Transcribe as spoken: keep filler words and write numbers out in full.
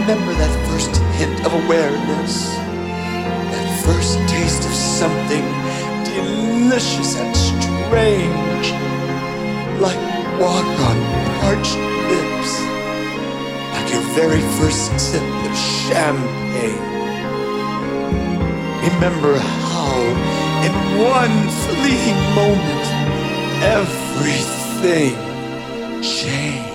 Remember that first hint of awareness, that first taste of something delicious and strange, like water on parched lips, like your very first sip of champagne. Remember how, in one fleeting moment, everything changed.